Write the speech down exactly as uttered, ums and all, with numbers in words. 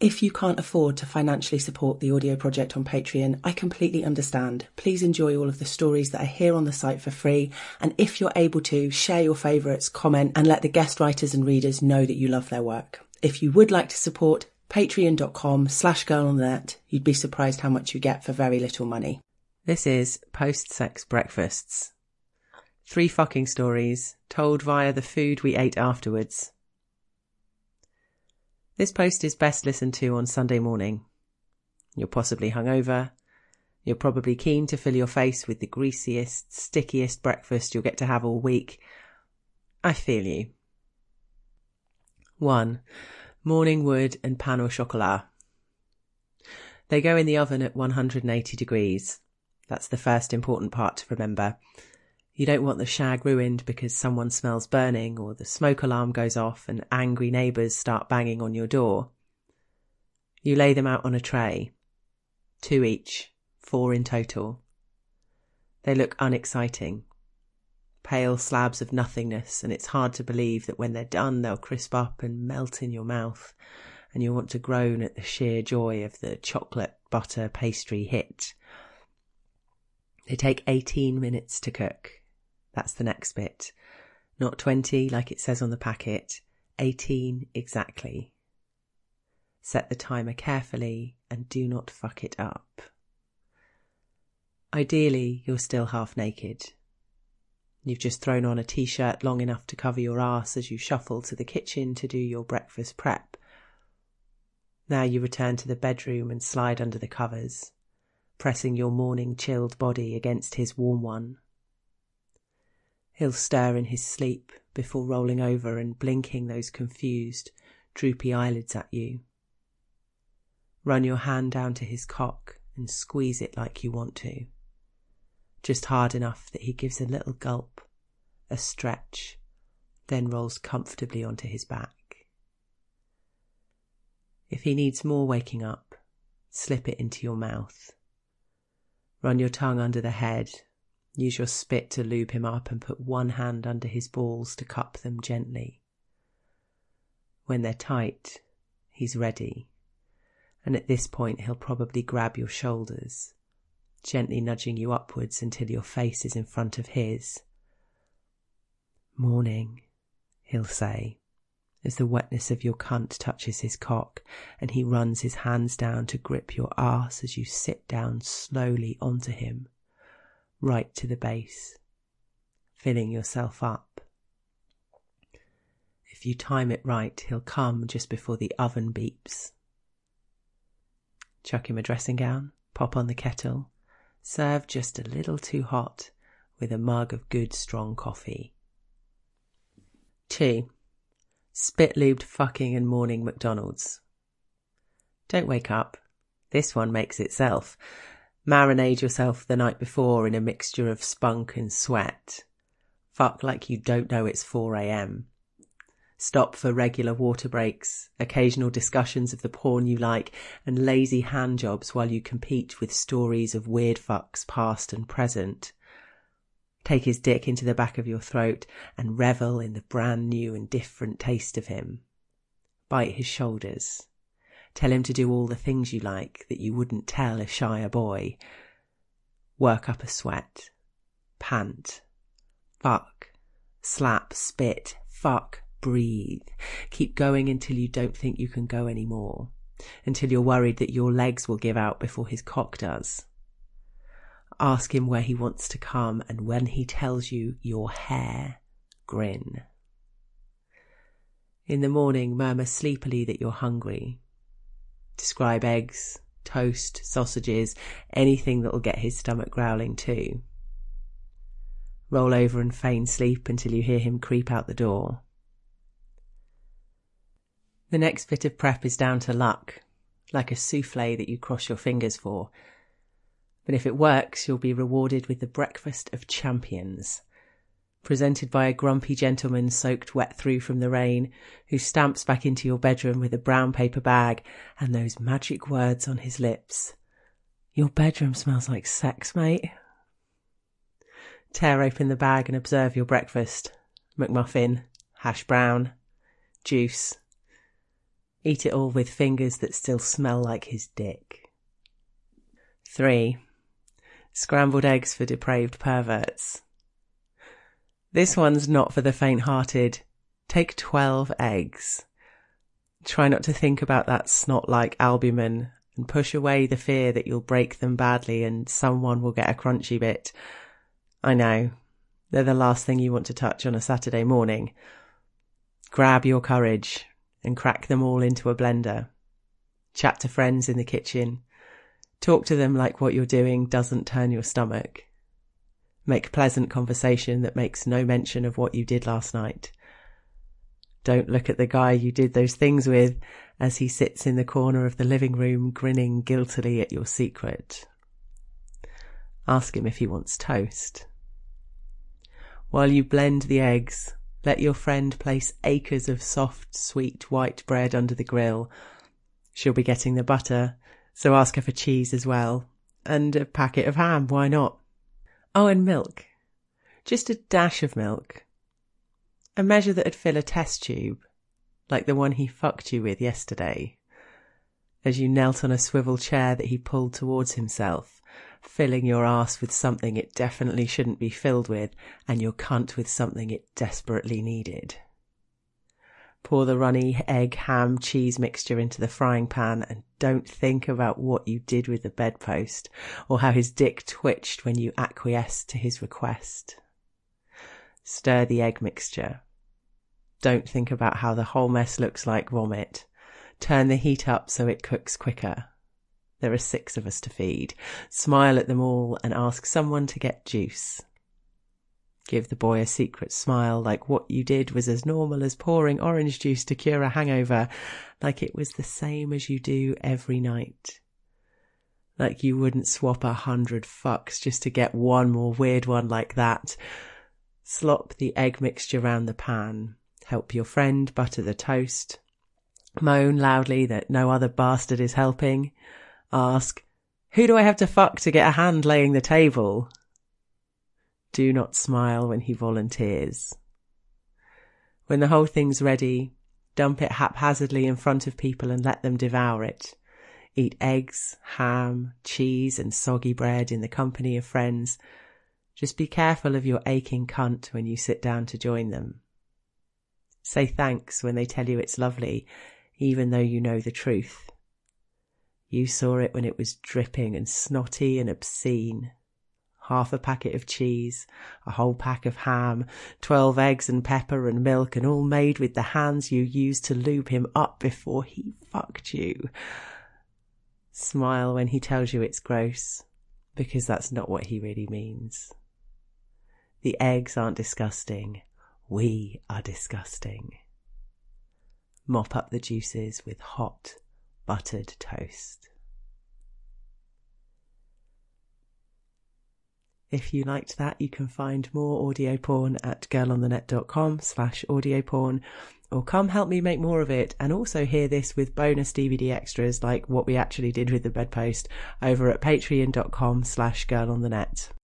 If you can't afford to financially support the audio project on Patreon, I completely understand. Please enjoy all of the stories that are here on the site for free. And if you're able to, share your favourites, comment, and let the guest writers and readers know that you love their work. If you would like to support, patreon.com slash girl on the net. You'd be surprised how much you get for very little money. This is Post-Sex Breakfasts. Three fucking stories told via the food we ate afterwards. This post is best listened to on Sunday morning. You're possibly hungover. You're probably keen to fill your face with the greasiest, stickiest breakfast you'll get to have all week. I feel you. one. Morning wood and pain au chocolat. They go in the oven at one hundred eighty degrees. That's the first important part to remember. You don't want the shag ruined because someone smells burning or the smoke alarm goes off and angry neighbours start banging on your door. You lay them out on a tray. Two each, four in total. They look unexciting. Pale slabs of nothingness, and it's hard to believe that when they're done they'll crisp up and melt in your mouth, and you'll want to groan at the sheer joy of the chocolate butter pastry hit. They take eighteen minutes to cook. That's the next bit. Not twenty like it says on the packet. eighteen exactly. Set the timer carefully and do not fuck it up. Ideally, you're still half naked. You've just thrown on a t-shirt long enough to cover your arse as you shuffle to the kitchen to do your breakfast prep. Now you return to the bedroom and slide under the covers, pressing your morning chilled body against his warm one. He'll stir in his sleep before rolling over and blinking those confused, droopy eyelids at you. Run your hand down to his cock and squeeze it like you want to. Just hard enough that he gives a little gulp, a stretch, then rolls comfortably onto his back. If he needs more waking up, slip it into your mouth. Run your tongue under the head. Use your spit to lube him up and put one hand under his balls to cup them gently. When they're tight, he's ready. And at this point he'll probably grab your shoulders, gently nudging you upwards until your face is in front of his. Morning, he'll say, as the wetness of your cunt touches his cock and he runs his hands down to grip your arse as you sit down slowly onto him. Right to the base, filling yourself up. If you time it right, he'll come just before the oven beeps. Chuck him a dressing gown, pop on the kettle, serve just a little too hot with a mug of good strong coffee. two. Spit-lubed fucking and morning McDonald's. Don't wake up. This one makes itself. Marinade yourself the night before in a mixture of spunk and sweat. Fuck like you don't know it's four a.m. Stop for regular water breaks, occasional discussions of the porn you like, and lazy handjobs while you compete with stories of weird fucks past and present. Take his dick into the back of your throat and revel in the brand new and different taste of him. Bite his shoulders. Tell him to do all the things you like that you wouldn't tell a shyer boy. Work up a sweat. Pant. Fuck. Slap. Spit. Fuck. Breathe. Keep going until you don't think you can go anymore. Until you're worried that your legs will give out before his cock does. Ask him where he wants to come, and when he tells you your hair, grin. In the morning, murmur sleepily that you're hungry. Describe eggs, toast, sausages, anything that'll get his stomach growling too. Roll over and feign sleep until you hear him creep out the door. The next bit of prep is down to luck, like a souffle that you cross your fingers for. But if it works, you'll be rewarded with the breakfast of champions, presented by a grumpy gentleman soaked wet through from the rain, who stamps back into your bedroom with a brown paper bag and those magic words on his lips. Your bedroom smells like sex, mate. Tear open the bag and observe your breakfast. McMuffin, hash brown, juice. Eat it all with fingers that still smell like his dick. Three. Scrambled eggs for depraved perverts. This one's not for the faint-hearted. Take twelve eggs. Try not to think about that snot-like albumin and push away the fear that you'll break them badly and someone will get a crunchy bit. I know, they're the last thing you want to touch on a Saturday morning. Grab your courage and crack them all into a blender. Chat to friends in the kitchen. Talk to them like what you're doing doesn't turn your stomach. Make pleasant conversation that makes no mention of what you did last night. Don't look at the guy you did those things with as he sits in the corner of the living room grinning guiltily at your secret. Ask him if he wants toast. While you blend the eggs, let your friend place acres of soft, sweet white bread under the grill. She'll be getting the butter, so ask her for cheese as well. And a packet of ham, why not? Oh, and milk. Just a dash of milk. A measure that'd fill a test tube, like the one he fucked you with yesterday. As you knelt on a swivel chair that he pulled towards himself, filling your arse with something it definitely shouldn't be filled with, and your cunt with something it desperately needed. Pour the runny egg, ham, cheese mixture into the frying pan and don't think about what you did with the bedpost or how his dick twitched when you acquiesced to his request. Stir the egg mixture. Don't think about how the whole mess looks like vomit. Turn the heat up so it cooks quicker. There are six of us to feed. Smile at them all and ask someone to get juice. Give the boy a secret smile like what you did was as normal as pouring orange juice to cure a hangover, like it was the same as you do every night. Like you wouldn't swap a hundred fucks just to get one more weird one like that. Slop the egg mixture round the pan. Help your friend butter the toast. Moan loudly that no other bastard is helping. Ask, who do I have to fuck to get a hand laying the table? Do not smile when he volunteers. When the whole thing's ready, dump it haphazardly in front of people and let them devour it. Eat eggs, ham, cheese and soggy bread in the company of friends. Just be careful of your aching cunt when you sit down to join them. Say thanks when they tell you it's lovely, even though you know the truth. You saw it when it was dripping and snotty and obscene. Half a packet of cheese, a whole pack of ham, twelve eggs and pepper and milk, and all made with the hands you used to lube him up before he fucked you. Smile when he tells you it's gross, because that's not what he really means. The eggs aren't disgusting. We are disgusting. Mop up the juices with hot, buttered toast. If you liked that, you can find more audio porn at girlonthenet.com slash audio porn, or come help me make more of it and also hear this with bonus D V D extras like what we actually did with the bedpost over at patreon.com slash girlonthenet.